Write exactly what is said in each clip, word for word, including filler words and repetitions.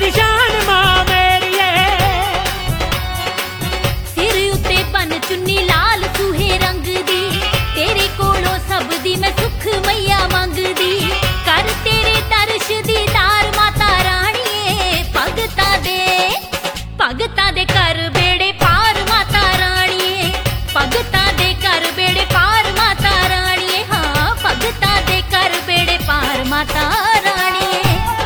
दी शान मां मेरिए। सिर उत्ते बन चुन्नी लाल सूहे रंग दी, तेरे कोलों सब दी मैं सुख मैया मंगदी। कर तेरे दर्श दी तार माता राणीए, भगता दे भगता दे कर बेड़े पार माता राणीए, भगता दे कर बेड़े पार माता राणीए। हाँ भगता दे कर बेड़े पार माता राणीए।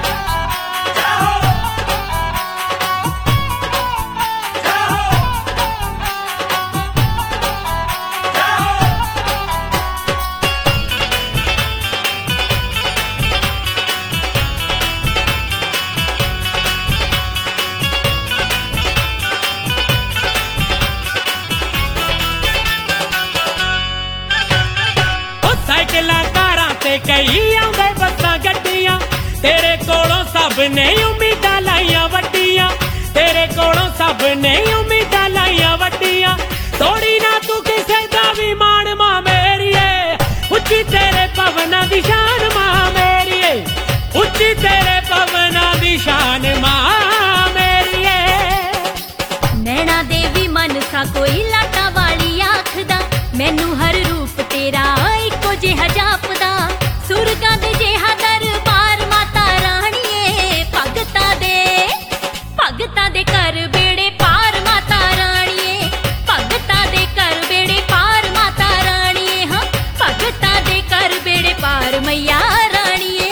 कई आंदे बसां गड्डियां, तेरे कोलों सब ने उम्मीदां लाइयां वड्डियां, तेरे कोलों सब ने उम्मीदां लाइयां वड्डियां। थोड़ी ना तू किसे दा भी मान मां मेरिए, उच्ची तेरे पवना दी शान मां मेरिए, उच्ची तेरे पवना दी शान मां मेरिए। नैना देवी मनसा कोई लाटा वाली आखदा, मैनू हर रूप तेरा इको जिहा जापदा। सुरगां दे जिहा दरबार माता राणीए, भगता दे भगता दे कर बेड़े पार माता राणीए, भगता दे कर बेड़े पार माता राणीए। हाँ भगता दे कर बेड़े पार मैया राणीए।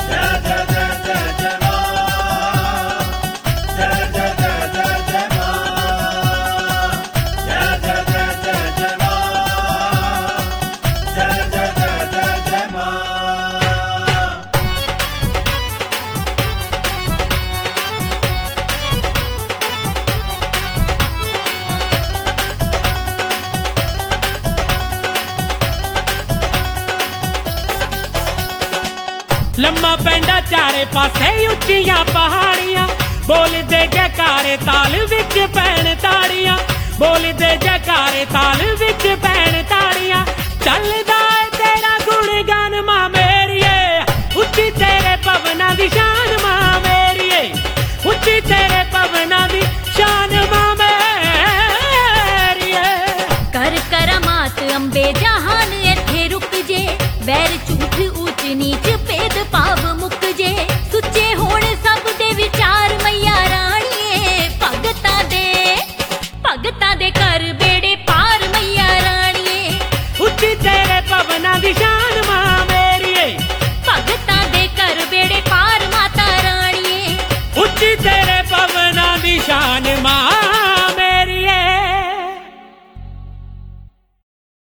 लम्मा पेंडा चारे पासे उच्चियां पहाड़ियां, बोलदे जयकारे ताल विच पैण ताड़ियां, बोलदे जयकारे ताल विच पैण ताड़ियां। चलदा है तेरा गुणगान मां मेरिए, उच्ची तेरे पवना दी शान मां मेरिए, उच्ची तेरे पवना दी शान मां मेरिए। कर करामात अंबे जहान इत्थे रुक जे, बैर झूठ ऊंच नीच भेद भाव मुक जे। सुच्चे होण सब दे विचार मैया राणीए, भगता दे भगता दे कर बेड़े पार मैया राणीए, उच्ची तेरे पवना दी शान